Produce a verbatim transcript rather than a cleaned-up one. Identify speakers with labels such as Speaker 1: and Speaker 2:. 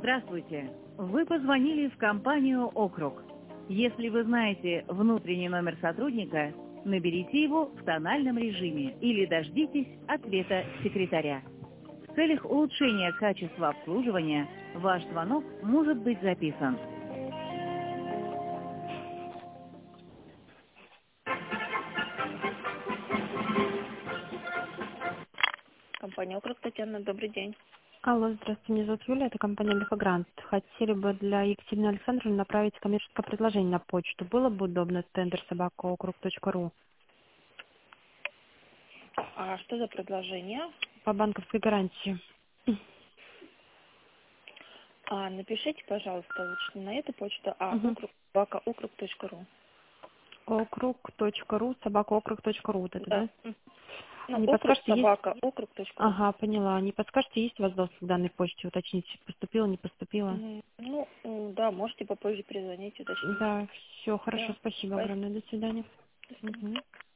Speaker 1: Здравствуйте. Вы позвонили в компанию «Округ». Если вы знаете внутренний номер сотрудника, наберите его в тональном режиме или дождитесь ответа секретаря. В целях улучшения качества обслуживания ваш звонок может быть записан. Компания «Округ», Татьяна, добрый день.
Speaker 2: Алло, здравствуйте, меня зовут Юлия, это компания «Альфа-Грант». Хотели бы для Екатерины Александровны направить коммерческое предложение на почту. Было бы удобно, тендер собака округ точка ру.
Speaker 1: А что за предложение?
Speaker 2: По банковской гарантии.
Speaker 1: А, напишите, пожалуйста, лучше не на эту почту, а
Speaker 2: Угу.
Speaker 1: округ, собака округ точка ру.
Speaker 2: округ точка ру, собака округ точка ру, вот это,
Speaker 1: Да.
Speaker 2: да?
Speaker 1: Ну,
Speaker 2: Не
Speaker 1: округ,
Speaker 2: подскажете, есть...
Speaker 1: собака, округ точка ру.
Speaker 2: Ага, поняла. Не подскажете, есть у вас доступ к данной почте? Уточнить, поступила, не поступила?
Speaker 1: М, Ну, м, да, можете попозже перезвонить, уточнить.
Speaker 2: Да, все, хорошо,
Speaker 1: Да,
Speaker 2: спасибо
Speaker 1: спасибо.
Speaker 2: огромное, до свидания.
Speaker 1: До свидания.
Speaker 2: Угу.